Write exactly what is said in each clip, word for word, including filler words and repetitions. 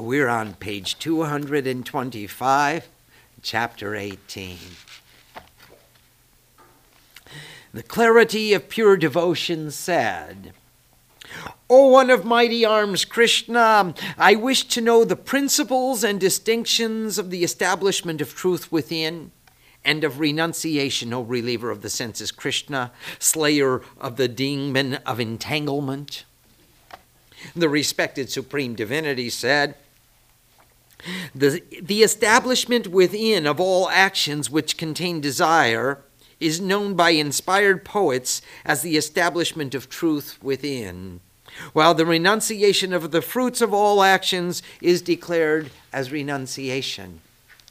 We're on page two hundred twenty-five, chapter eighteen. The clarity of pure devotion said, O one of mighty arms, Krishna, I wish to know the principles and distinctions of the establishment of truth within and of renunciation, O reliever of the senses, Krishna, slayer of the demon of entanglement. The respected Supreme Divinity said, the, the establishment within of all actions which contain desire is known by inspired poets as the establishment of truth within, while the renunciation of the fruits of all actions is declared as renunciation.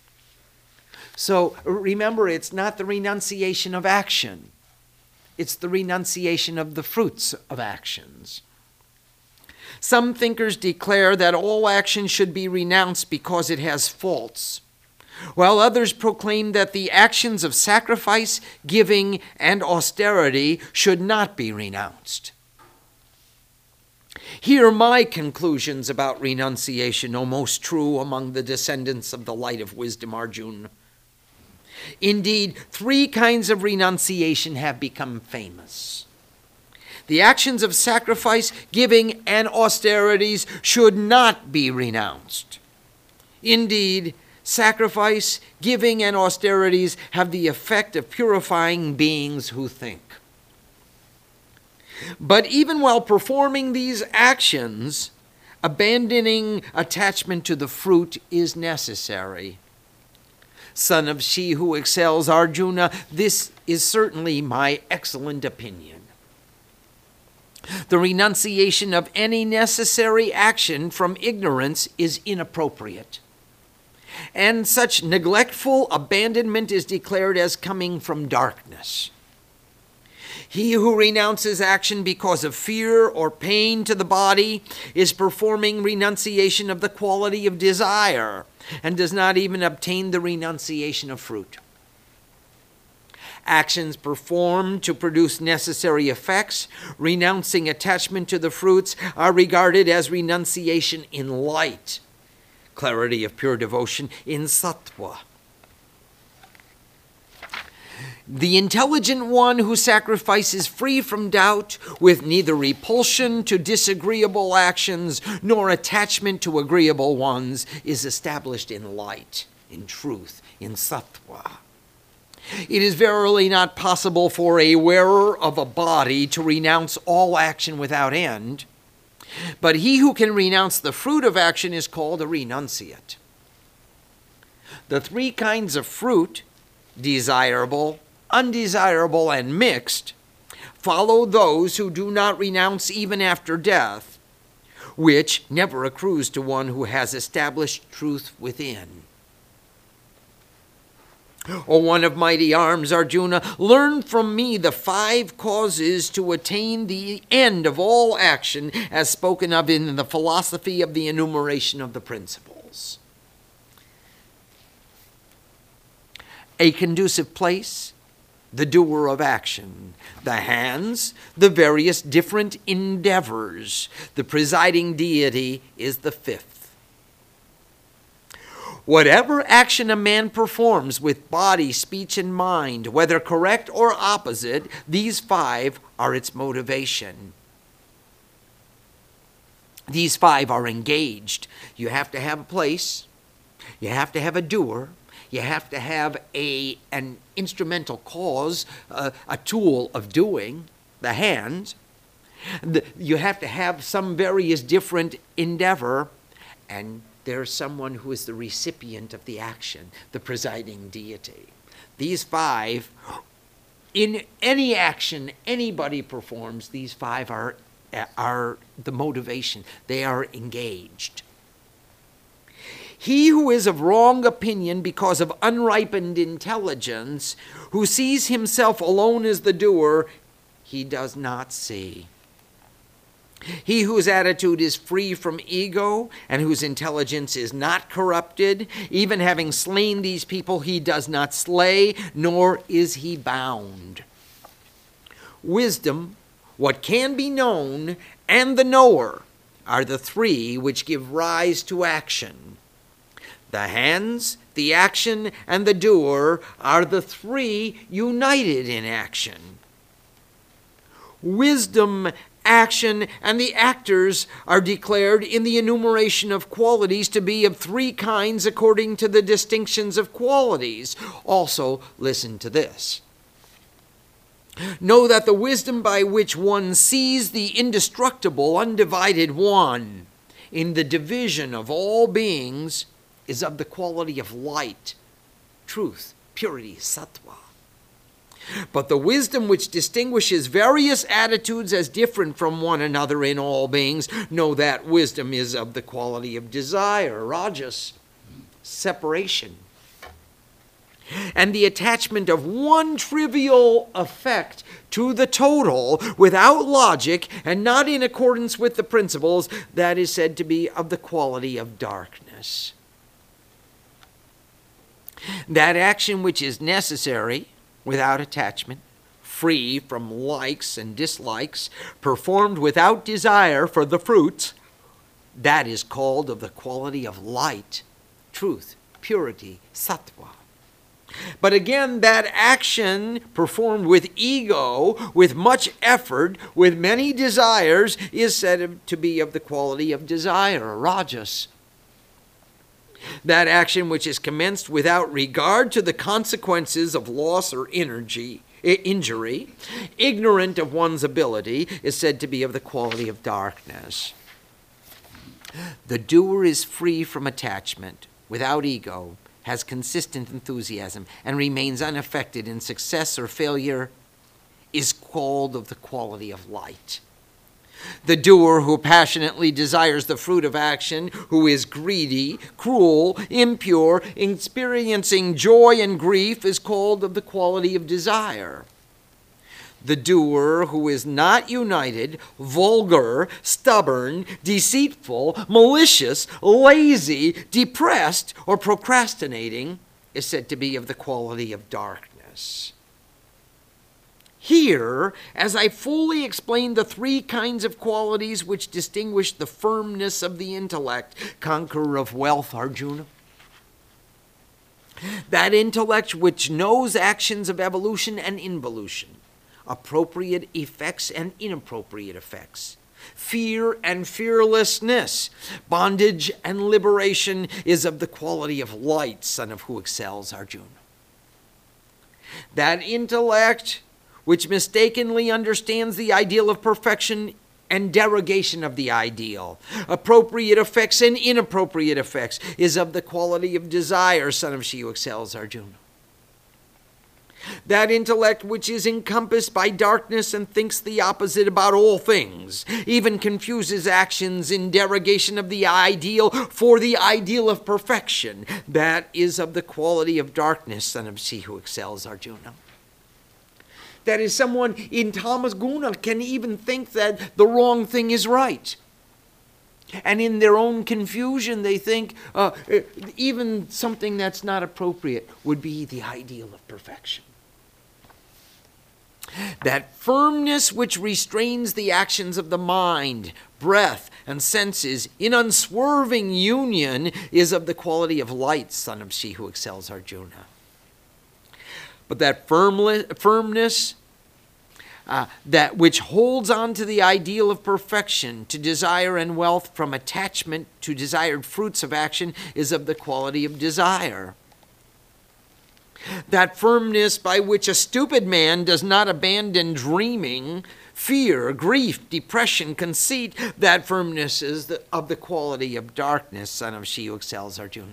So remember, it's not the renunciation of action. It's the renunciation of the fruits of actions. Some thinkers declare that all action should be renounced because it has faults, while others proclaim that the actions of sacrifice, giving, and austerity should not be renounced. Hear my conclusions about renunciation, O most true among the descendants of the light of wisdom, Arjuna. Indeed, three kinds of renunciation have become famous. The actions of sacrifice, giving, and austerities should not be renounced. Indeed, sacrifice, giving, and austerities have the effect of purifying beings who think. But even while performing these actions, abandoning attachment to the fruit is necessary. Son of she who excels, Arjuna, this is certainly my excellent opinion. The renunciation of any necessary action from ignorance is inappropriate, and such neglectful abandonment is declared as coming from darkness. He who renounces action because of fear or pain to the body is performing renunciation of the quality of desire and does not even obtain the renunciation of fruit. Actions performed to produce necessary effects, renouncing attachment to the fruits, are regarded as renunciation in light, clarity of pure devotion in sattva. The intelligent one who sacrifices free from doubt, with neither repulsion to disagreeable actions nor attachment to agreeable ones, is established in light, in truth, in sattva. It is verily not possible for a wearer of a body to renounce all action without end, but he who can renounce the fruit of action is called a renunciate. The three kinds of fruit, desirable, undesirable, and mixed, follow those who do not renounce even after death, which never accrues to one who has established truth within. O one of mighty arms, Arjuna, learn from me the five causes to attain the end of all action as spoken of in the philosophy of the enumeration of the principles. A conducive place, the doer of action. The hands, the various different endeavors. The presiding deity is the fifth. Whatever action a man performs with body, speech, and mind, whether correct or opposite, these five are its motivation. These five are engaged. You have to have a place. You have to have a doer. You have to have a, an instrumental cause, uh, a tool of doing, the hand. The, you have to have some various different endeavor, and there's someone who is the recipient of the action, the presiding deity. These five, in any action anybody performs, these five are, are the motivation. They are engaged. He who is of wrong opinion because of unripened intelligence, who sees himself alone as the doer, he does not see. He whose attitude is free from ego and whose intelligence is not corrupted, even having slain these people, he does not slay, nor is he bound. Wisdom, what can be known, and the knower are the three which give rise to action. The hands, the action, and the doer are the three united in action. Wisdom, action, and the actors are declared in the enumeration of qualities to be of three kinds according to the distinctions of qualities. Also, listen to this. Know that the wisdom by which one sees the indestructible, undivided one in the division of all beings is of the quality of light, truth, purity, sattva. But the wisdom which distinguishes various attitudes as different from one another in all beings, know that wisdom is of the quality of desire, rajas, separation, and the attachment of one trivial effect to the total without logic and not in accordance with the principles, that is said to be of the quality of darkness. That action which is necessary without attachment, free from likes and dislikes, performed without desire for the fruits, that is called of the quality of light, truth, purity, sattva. But again, that action performed with ego, with much effort, with many desires, is said to be of the quality of desire, rajas. That action which is commenced without regard to the consequences of loss or energy, injury, ignorant of one's ability, is said to be of the quality of darkness. The doer is free from attachment, without ego, has consistent enthusiasm, and remains unaffected in success or failure, is called of the quality of light. The doer who passionately desires the fruit of action, who is greedy, cruel, impure, experiencing joy and grief, is called of the quality of desire. The doer who is not united, vulgar, stubborn, deceitful, malicious, lazy, depressed, or procrastinating, is said to be of the quality of darkness. Here, as I fully explain the three kinds of qualities which distinguish the firmness of the intellect, conqueror of wealth, Arjuna, that intellect which knows actions of evolution and involution, appropriate effects and inappropriate effects, fear and fearlessness, bondage and liberation, is of the quality of light, son of who excels, Arjuna. That intellect which mistakenly understands the ideal of perfection and derogation of the ideal, appropriate effects and inappropriate effects, is of the quality of desire, son of she who excels, Arjuna. That intellect which is encompassed by darkness and thinks the opposite about all things, even confuses actions in derogation of the ideal for the ideal of perfection, that is of the quality of darkness, son of she who excels, Arjuna. That is, someone in tamas guna can even think that the wrong thing is right. And in their own confusion, they think uh, even something that's not appropriate would be the ideal of perfection. That firmness which restrains the actions of the mind, breath, and senses in unswerving union is of the quality of light, son of she who excels, Arjuna. But that firmness uh, that which holds on to the ideal of perfection, to desire and wealth, from attachment to desired fruits of action, is of the quality of desire. That firmness by which a stupid man does not abandon dreaming, fear, grief, depression, conceit, that firmness is the, of the quality of darkness, son of she who excels, Arjuna.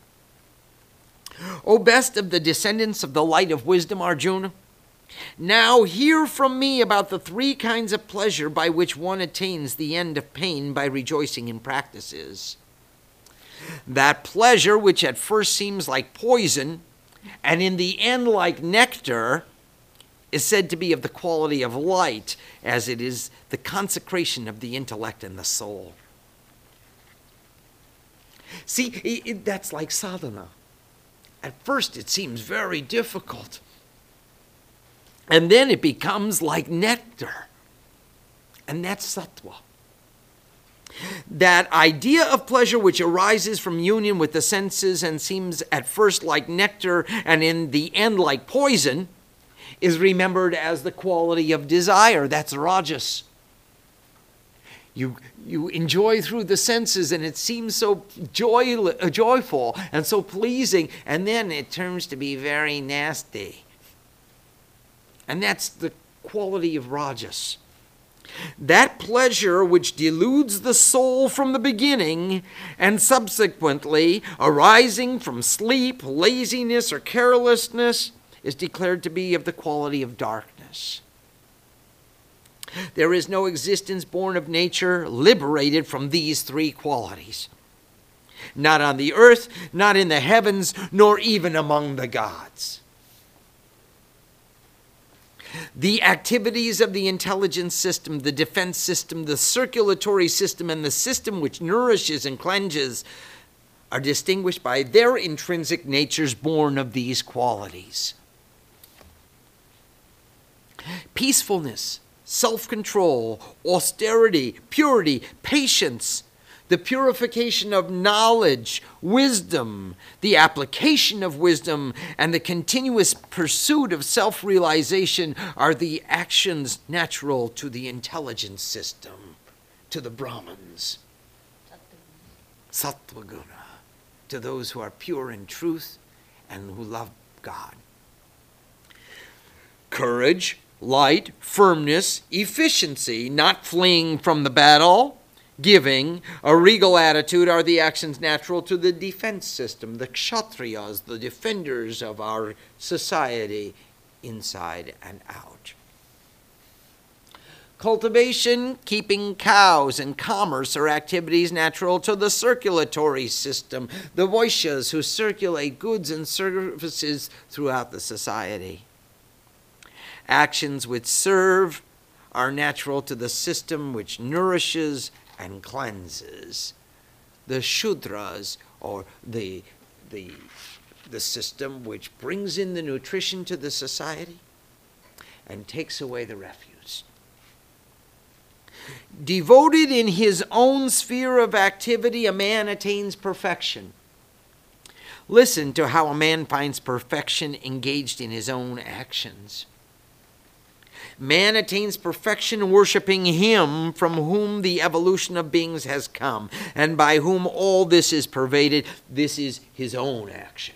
O best of the descendants of the light of wisdom, Arjuna, now hear from me about the three kinds of pleasure by which one attains the end of pain by rejoicing in practices. That pleasure which at first seems like poison, and in the end like nectar, is said to be of the quality of light, as it is the consecration of the intellect and the soul. See, it, it, that's like sadhana. At first it seems very difficult. And then it becomes like nectar. And that's sattva. That idea of pleasure which arises from union with the senses and seems at first like nectar and in the end like poison is remembered as the quality of desire. That's rajas. You, you enjoy through the senses and it seems so joy, joyful and so pleasing, and then it turns to be very nasty. And that's the quality of rajas. That pleasure which deludes the soul from the beginning and subsequently arising from sleep, laziness, or carelessness is declared to be of the quality of darkness. There is no existence born of nature liberated from these three qualities. Not on the earth, not in the heavens, nor even among the gods. The activities of the intelligence system, the defense system, the circulatory system, and the system which nourishes and cleanses are distinguished by their intrinsic natures born of these qualities. Peacefulness, self-control, austerity, purity, patience, the purification of knowledge, wisdom, the application of wisdom, and the continuous pursuit of self-realization are the actions natural to the intelligence system, to the Brahmins. Sattva-guna, to those who are pure in truth and who love God. Courage, light, firmness, efficiency, not fleeing from the battle, giving, a regal attitude are the actions natural to the defense system, the kshatriyas, the defenders of our society, inside and out. Cultivation, keeping cows, and commerce are activities natural to the circulatory system, the vaishyas who circulate goods and services throughout the society. Actions which serve are natural to the system which nourishes and cleanses. The Shudras, or the, the, the system which brings in the nutrition to the society and takes away the refuse. Devoted in his own sphere of activity, a man attains perfection. Listen to how a man finds perfection engaged in his own actions. Man attains perfection worshiping him from whom the evolution of beings has come, and by whom all this is pervaded. This is his own action.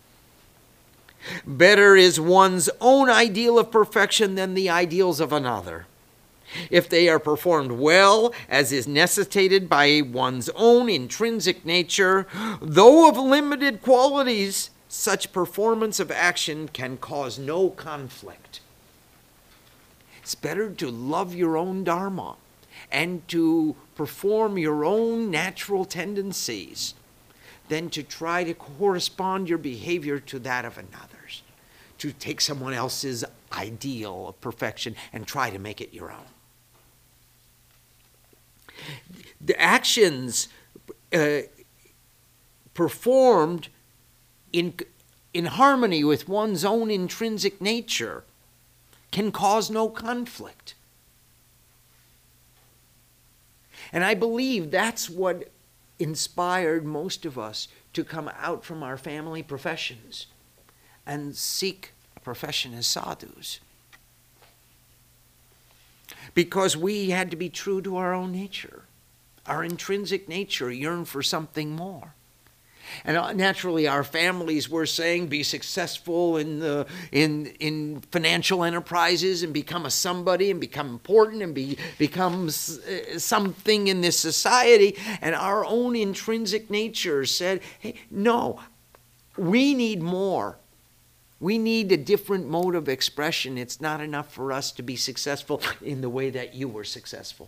Better is one's own ideal of perfection than the ideals of another. If they are performed well, as is necessitated by one's own intrinsic nature, though of limited qualities, such performance of action can cause no conflict. It's better to love your own dharma and to perform your own natural tendencies than to try to correspond your behavior to that of another's, to take someone else's ideal of perfection and try to make it your own. The actions uh, performed in, in harmony with one's own intrinsic nature can cause no conflict. And I believe that's what inspired most of us to come out from our family professions and seek a profession as sadhus. Because we had to be true to our own nature. Our intrinsic nature yearned for something more. And naturally, our families were saying, be successful in the in in financial enterprises and become a somebody and become important and be become something in this society. And our own intrinsic nature said, hey, no, we need more. We need a different mode of expression. It's not enough for us to be successful in the way that you were successful.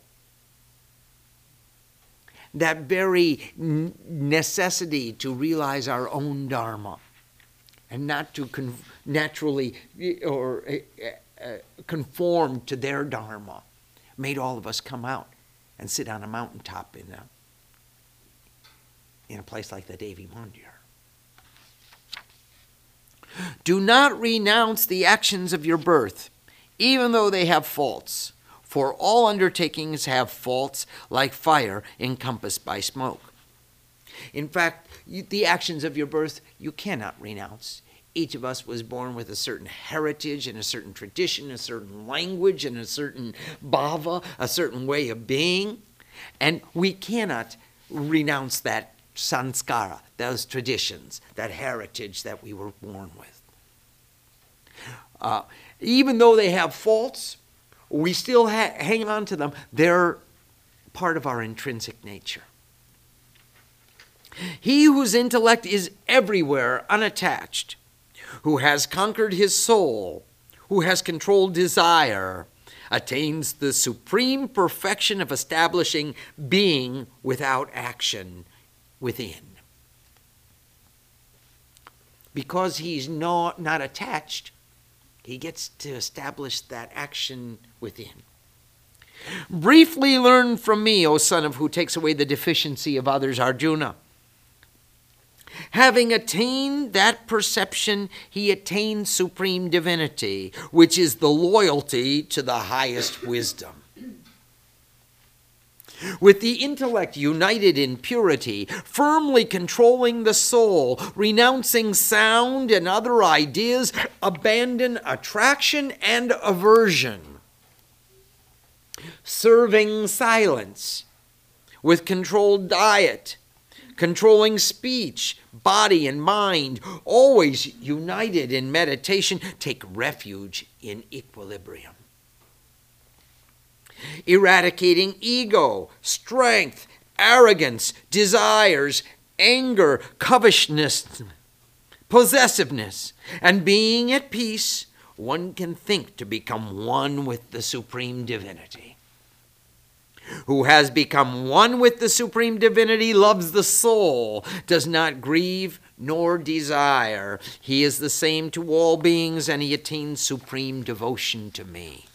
That very necessity to realize our own dharma and not to con- naturally or uh, conform to their dharma made all of us come out and sit on a mountaintop in a, in a place like the Devi Mandir. Do not renounce the actions of your birth, even though they have faults, For all undertakings have faults like fire encompassed by smoke. In fact, you, the actions of your birth you cannot renounce. Each of us was born with a certain heritage and a certain tradition, a certain language and a certain bhava, a certain way of being. And we cannot renounce that sanskara, those traditions, that heritage that we were born with. Uh, even though they have faults, we still ha- hang on to them. They're part of our intrinsic nature. He whose intellect is everywhere unattached, who has conquered his soul, who has controlled desire, attains the supreme perfection of establishing being without action within. Because he's not, not attached, he gets to establish that action within. Briefly learn from me, O son of who takes away the deficiency of others, Arjuna. Having attained that perception, he attains supreme divinity, which is the loyalty to the highest wisdom. With the intellect united in purity, firmly controlling the soul, renouncing sound and other ideas, abandon attraction and aversion. Serving silence, with controlled diet, controlling speech, body, and mind, always united in meditation, take refuge in equilibrium. Eradicating ego, strength, arrogance, desires, anger, covetousness, possessiveness, and being at peace, one can think to become one with the supreme divinity. Who has become one with the supreme divinity loves the soul, does not grieve nor desire. He is the same to all beings, and he attains supreme devotion to me.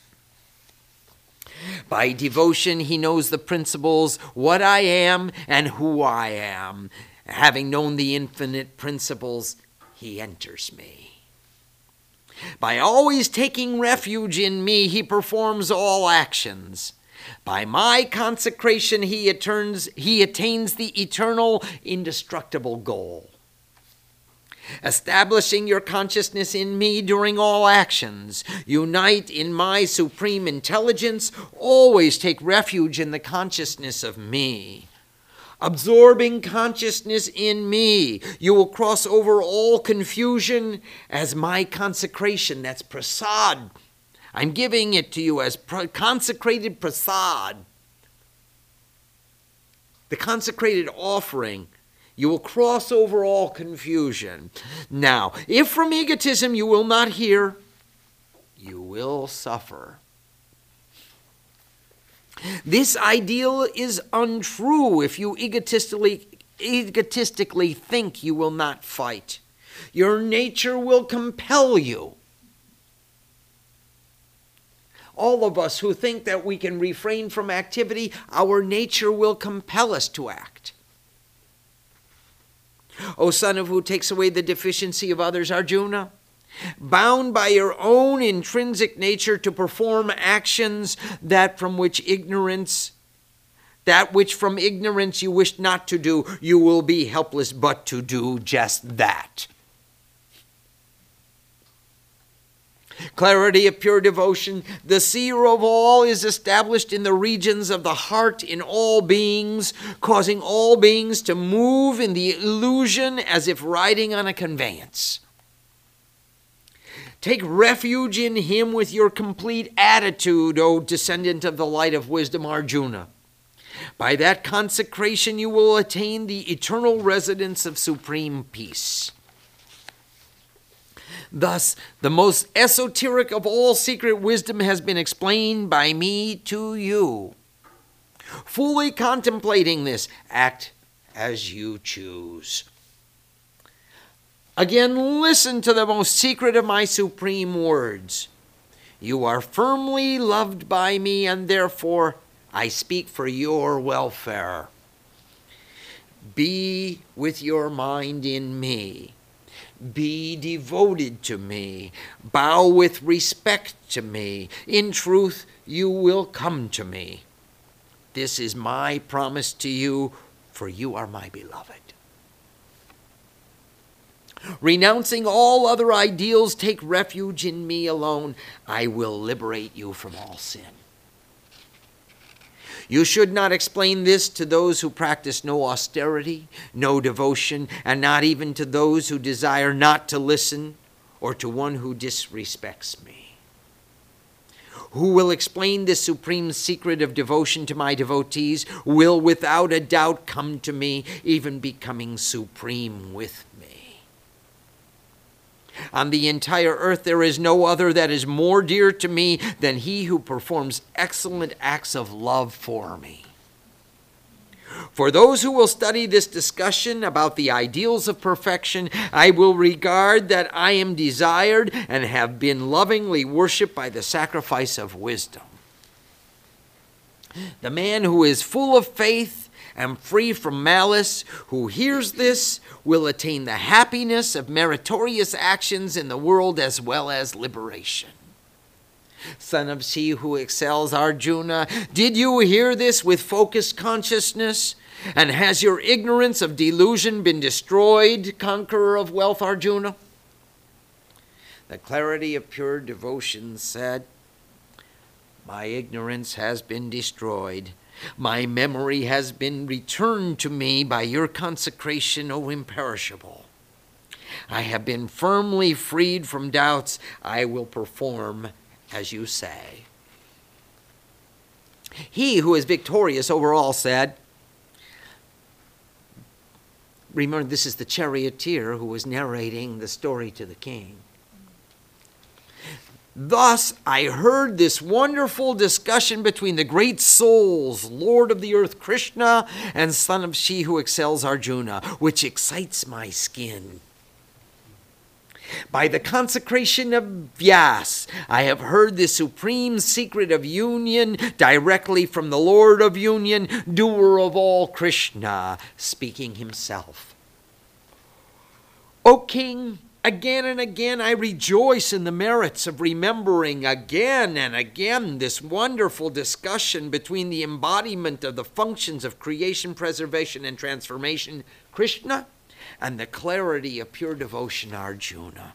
By devotion, he knows the principles, what I am and who I am. Having known the infinite principles, he enters me. By always taking refuge in me, he performs all actions. By my consecration, he attains, he attains the eternal, indestructible goal. Establishing your consciousness in me during all actions, unite in my supreme intelligence, always take refuge in the consciousness of me. Absorbing consciousness in me, you will cross over all confusion as my consecration, that's prasad. I'm giving it to you as consecrated prasad, the consecrated offering. You will cross over all confusion. Now, if from egotism you will not hear, you will suffer. This ideal is untrue if you egotistically, egotistically think you will not fight. Your nature will compel you. All of us who think that we can refrain from activity, our nature will compel us to act. O son of who takes away the deficiency of others, Arjuna, bound by your own intrinsic nature to perform actions that from which ignorance, that which from ignorance you wish not to do, you will be helpless but to do just that. Clarity of pure devotion, the seer of all is established in the regions of the heart in all beings, causing all beings to move in the illusion as if riding on a conveyance. Take refuge in him with your complete attitude, O descendant of the light of wisdom, Arjuna. By that consecration you will attain the eternal residence of supreme peace. Thus, the most esoteric of all secret wisdom has been explained by me to you. Fully contemplating this, act as you choose. Again, listen to the most secret of my supreme words. You are firmly loved by me, and therefore I speak for your welfare. Be with your mind in me. Be devoted to me. Bow with respect to me. In truth, you will come to me. This is my promise to you, for you are my beloved. Renouncing all other ideals, take refuge in me alone. I will liberate you from all sin. You should not explain this to those who practice no austerity, no devotion, and not even to those who desire not to listen, or to one who disrespects me. Who will explain this supreme secret of devotion to my devotees will without a doubt come to me, even becoming supreme with me. On the entire earth there is no other that is more dear to me than he who performs excellent acts of love for me. For those who will study this discussion about the ideals of perfection, I will regard that I am desired and have been lovingly worshipped by the sacrifice of wisdom. The man who is full of faith and free from malice, who hears this, will attain the happiness of meritorious actions in the world as well as liberation. Son of she who excels, Arjuna, did you hear this with focused consciousness? And has your ignorance of delusion been destroyed, conqueror of wealth, Arjuna? The clarity of pure devotion said, my ignorance has been destroyed. My memory has been returned to me by your consecration, O imperishable. I have been firmly freed from doubts. I will perform as you say. He who is victorious over all said, remember, this is the charioteer who was narrating the story to the king. Thus I heard this wonderful discussion between the great souls, Lord of the earth Krishna and son of she who excels, Arjuna, which excites my skin. By the consecration of Vyas, I have heard the supreme secret of union directly from the Lord of union, doer of all, Krishna, speaking himself. O king, again and again I rejoice in the merits of remembering again and again this wonderful discussion between the embodiment of the functions of creation, preservation, and transformation, Krishna, and the clarity of pure devotion, Arjuna.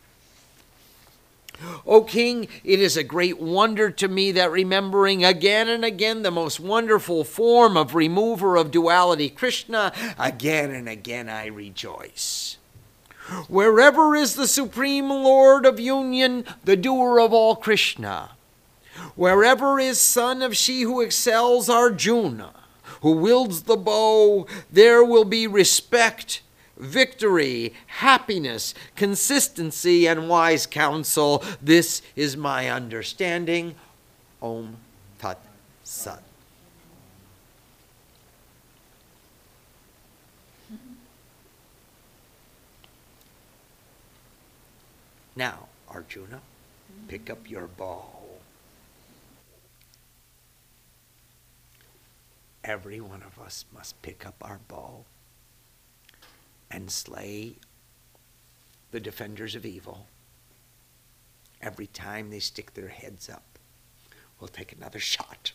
O king, it is a great wonder to me that remembering again and again the most wonderful form of remover of duality, Krishna, again and again I rejoice. Wherever is the Supreme Lord of Union, the doer of all, Krishna. Wherever is son of she who excels, Arjuna, who wields the bow, there will be respect, victory, happiness, consistency, and wise counsel. This is my understanding. Om Tat Sat. Now, Arjuna, pick up your bow. Every one of us must pick up our bow and slay the defenders of evil. Every time they stick their heads up, we'll take another shot.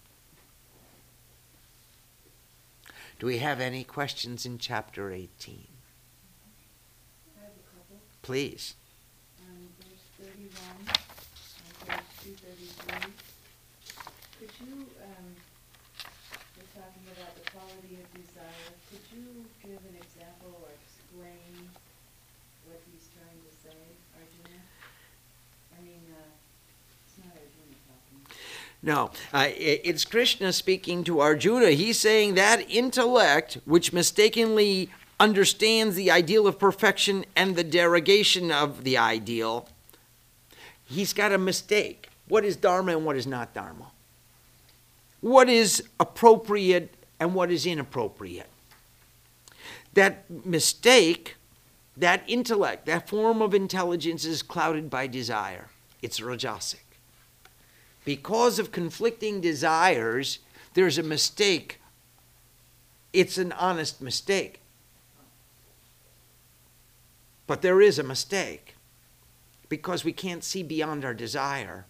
Do we have any questions in chapter eighteen? I have a couple. Please. thirty-one and page two thirty-three. Could you, um, we're talking about the quality of desire. Could you give an example or explain what he's trying to say, Arjuna? I mean, uh, it's not Arjuna talking. No, uh, it, it's Krishna speaking to Arjuna. He's saying that intellect, which mistakenly understands the ideal of perfection and the derogation of the ideal, he's got a mistake. What is dharma and what is not dharma? What is appropriate and what is inappropriate? That mistake, that intellect, that form of intelligence is clouded by desire. It's rajasic. Because of conflicting desires, there's a mistake. It's an honest mistake. But there is a mistake, because we can't see beyond our desire.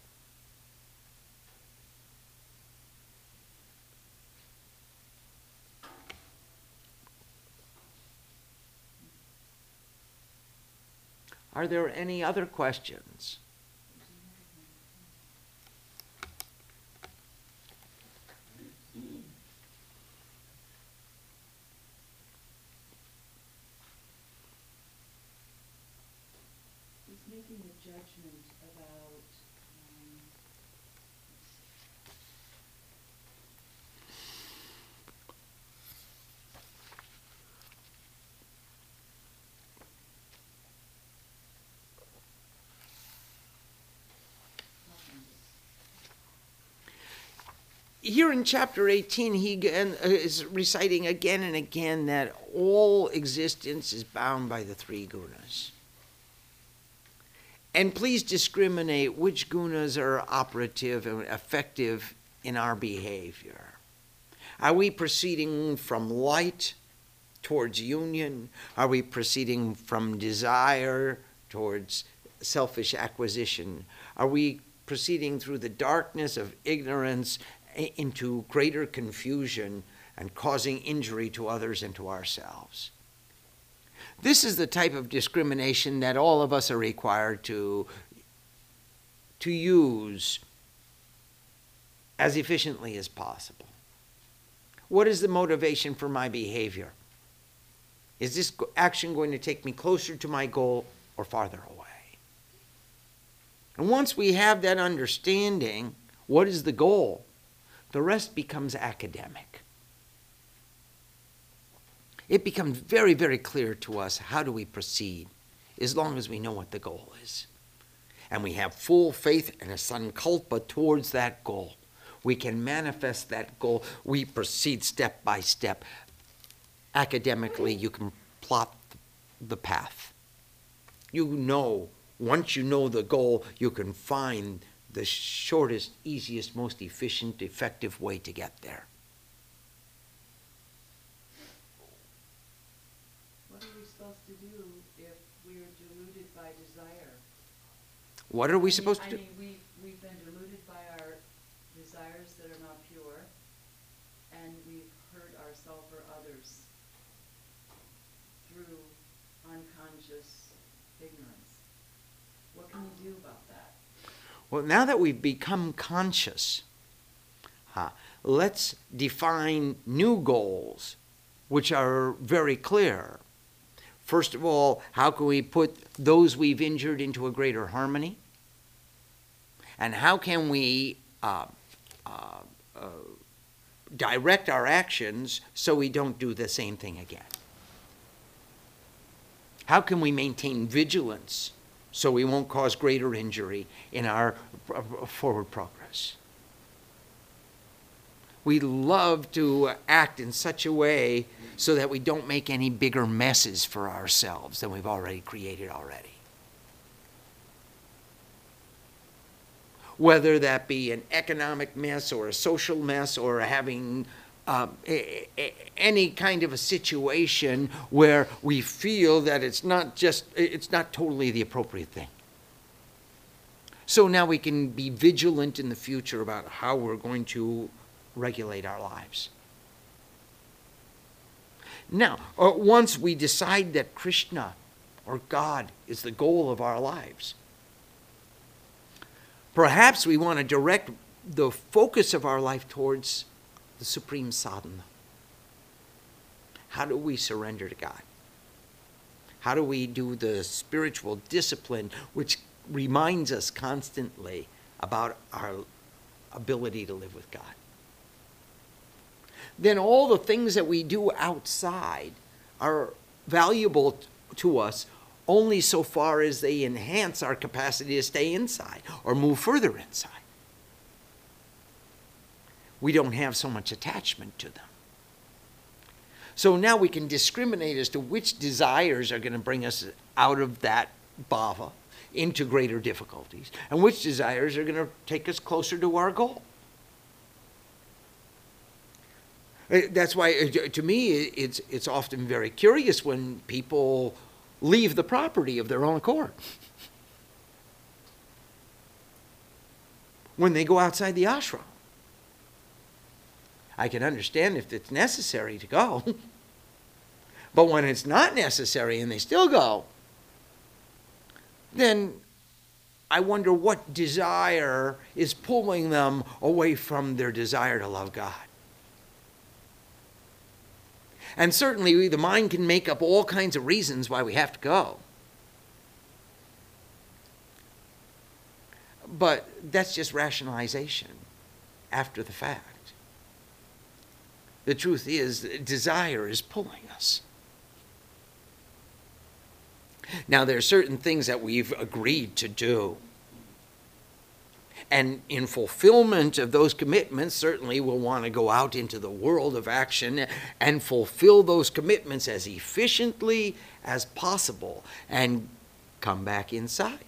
Are there any other questions? He's making a judgment about, um, Here in chapter eighteen, he again is reciting again and again that all existence is bound by the three gunas. And please discriminate which gunas are operative and effective in our behavior. Are we proceeding from light towards union? Are we proceeding from desire towards selfish acquisition? Are we proceeding through the darkness of ignorance into greater confusion and causing injury to others and to ourselves? This is the type of discrimination that all of us are required to, to use as efficiently as possible. What is the motivation for my behavior? Is this action going to take me closer to my goal or farther away? And once we have that understanding, what is the goal? The rest becomes academic. It becomes very, very clear to us how do we proceed as long as we know what the goal is. And we have full faith and a sankalpa towards that goal. We can manifest that goal. We proceed step by step. Academically, you can plot the path. You know, once you know the goal, you can find the shortest, easiest, most efficient, effective way to get there. what are we supposed to do if we are deluded by desire? What are we supposed I to do? mean, we, we've been deluded by our desires that are not pure, and we've hurt ourselves or others through unconscious ignorance. What can we do about that? Well, now that we've become conscious, uh, let's define new goals, which are very clear. First of all, how can we put those we've injured into a greater harmony? And how can we uh, uh, uh, direct our actions so we don't do the same thing again? How can we maintain vigilance so we won't cause greater injury in our forward progress? We love to act in such a way so that we don't make any bigger messes for ourselves than we've already created already. Whether that be an economic mess or a social mess or having um, a, a, any kind of a situation where we feel that it's not just, it's not totally the appropriate thing. So now we can be vigilant in the future about how we're going to regulate our lives. Now, uh, once we decide that Krishna or God is the goal of our lives, perhaps we want to direct the focus of our life towards the supreme sadhana. How do we surrender to God? How do we do the spiritual discipline which reminds us constantly about our ability to live with God? Then all the things that we do outside are valuable to us only so far as they enhance our capacity to stay inside or move further inside. We don't have so much attachment to them. So now we can discriminate as to which desires are going to bring us out of that bhava into greater difficulties and which desires are going to take us closer to our goal. That's why, to me, it's it's often very curious when people leave the property of their own accord. When they go outside the ashram. I can understand if it's necessary to go. But when it's not necessary and they still go, then I wonder what desire is pulling them away from their desire to love God. And certainly the mind can make up all kinds of reasons why we have to go. But that's just rationalization after the fact. The truth is, desire is pulling us. Now, there are certain things that we've agreed to do. And in fulfillment of those commitments, certainly we'll want to go out into the world of action and fulfill those commitments as efficiently as possible and come back inside.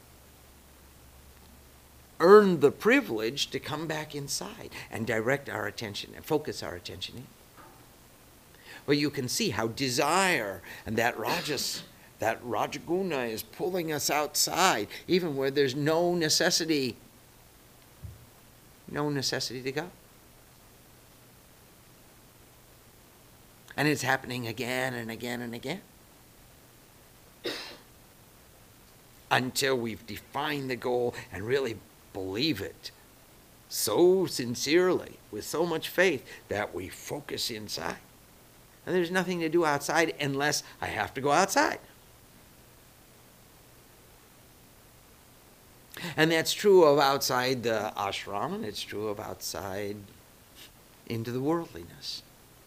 Earn the privilege to come back inside and direct our attention and focus our attention in. Well, you can see how desire and that rajas, that rajaguna is pulling us outside, even where there's no necessity, no necessity to go. And it's happening again and again and again. Until we've defined the goal and really believe it so sincerely, with so much faith, that we focus inside. And there's nothing to do outside unless I have to go outside. And that's true of outside the ashram, and it's true of outside into the worldliness.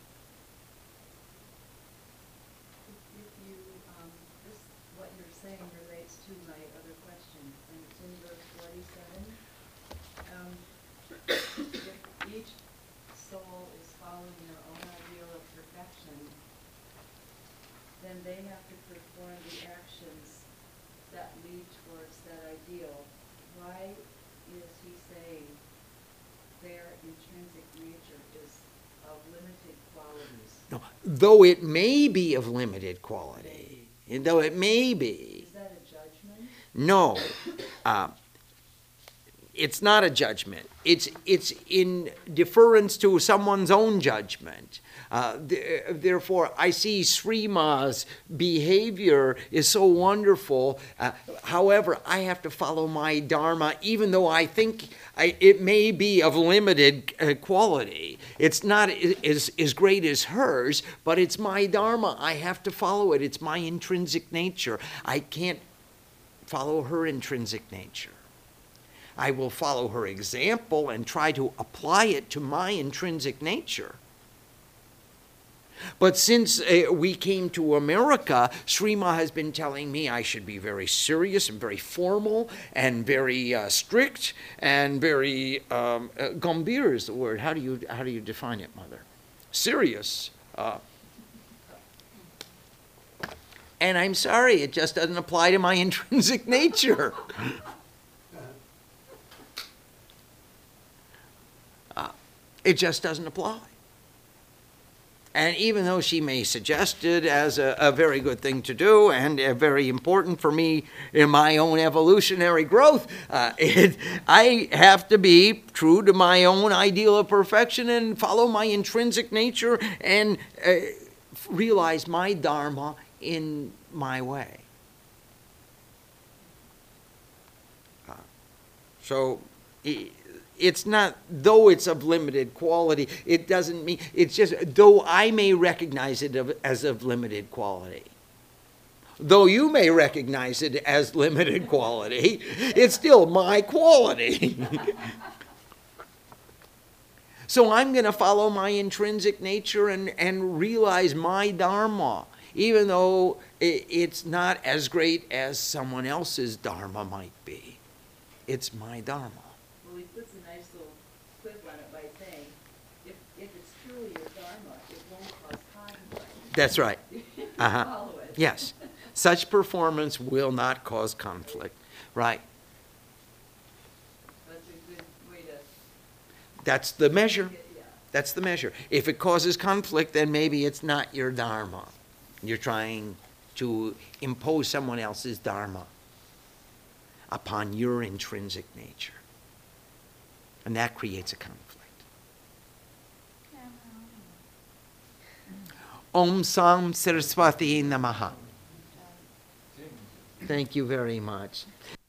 If you, um, this, what you're saying relates to my other question, and it's in verse forty-seven. Um, if each soul is following their own ideal of perfection, then they have to perform the actions that lead towards that ideal. Why is he saying their intrinsic nature is of limited qualities? No, though it may be of limited quality, and though it may be. Is that a judgment? No. Uh, it's not a judgment. It's, it's in deference to someone's own judgment. Uh, th- therefore, I see Srima's behavior is so wonderful. Uh, however, I have to follow my dharma, even though I think I, it may be of limited uh, quality. It's not as, as great as hers, but it's my dharma. I have to follow it. It's my intrinsic nature. I can't follow her intrinsic nature. I will follow her example and try to apply it to my intrinsic nature. But since uh, we came to America, Srima has been telling me I should be very serious and very formal and very uh, strict and very um, uh, gambhir is the word. How do you how do you define it, Mother? Serious. Uh, and I'm sorry, it just doesn't apply to my intrinsic nature. uh, it just doesn't apply. And even though she may suggest it as a, a very good thing to do and uh, very important for me in my own evolutionary growth, uh, it, I have to be true to my own ideal of perfection and follow my intrinsic nature and uh, realize my dharma in my way. Uh, so... It, It's not, though it's of limited quality, it doesn't mean, it's just, though I may recognize it of, as of limited quality, though you may recognize it as limited quality, it's still my quality. So I'm going to follow my intrinsic nature and, and realize my dharma, even though it, it's not as great as someone else's dharma might be. It's my dharma. Well, he puts a nice little quip on it by saying, if, if it's truly your dharma, it won't cause conflict. That's right. Uh-huh. Follow it. Yes. Such performance will not cause conflict. Right. That's a good way to That's the measure. get, yeah. That's the measure. If it causes conflict, then maybe it's not your dharma. You're trying to impose someone else's dharma upon your intrinsic nature. And that creates a conflict. Om Sam Saraswati Namaha. Thank you very much.